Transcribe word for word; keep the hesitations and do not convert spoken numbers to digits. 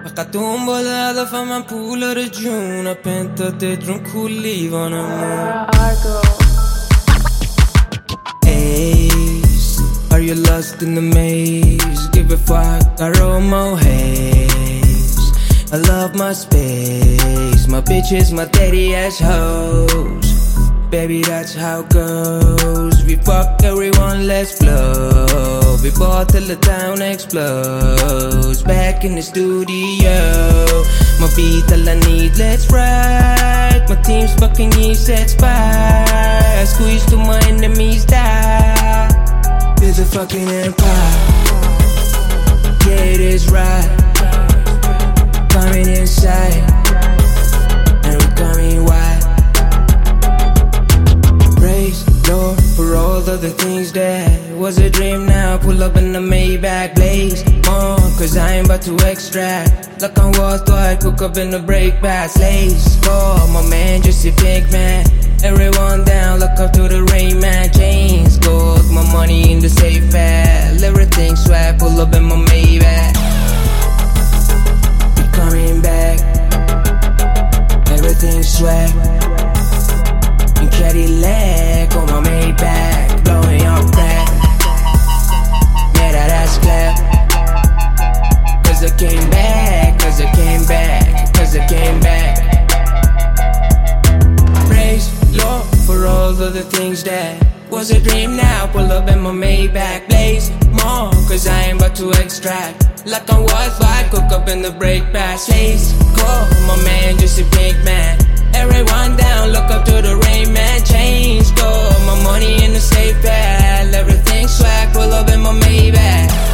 فقط دنبال هدفم من پول رو جون پنتاتت رو کولیوانم Ace, are you lost in the maze? Give a fuck, I roll more haze. I love my space, my bitches, my daddy ass hoes. Baby, that's how it goes. We fuck everyone, let's flow. We ball till the town explodes. Back in the studio, my beat all I need, let's ride. My team's fucking east, let's buy. Squeeze till my enemies die. Build a fucking empire. Yeah, it is right. Coming inside, and we're coming wide. Praise Lord for all of the things that was a dream now. Pull up in the Maybach, blaze on, cause I ain't about to extract. Like on Wall Street, cook up in the break bad slaves. Oh, my man, just a big man. Everyone down, look up to the rain man. Chains, gold, my money in the safe bag. Everything swag, pull up in my Maybach. We coming back. Everything swag. In Cadillac on my Maybach, blowing up back. Yeah, that ass clap. Cause I came back, cause I came back, cause I came back. Praise Lord for all of the things that was a dream now. Pull up in my Maybach, blaze more, cause I ain't about to extract. Like on Wi-Fi, cook up in the break bad slaves. Call my man, just a big man. Everyone down, look up to the rain man. Change, go, my money in the safe bag. Everything swag, pull up in my Maybach.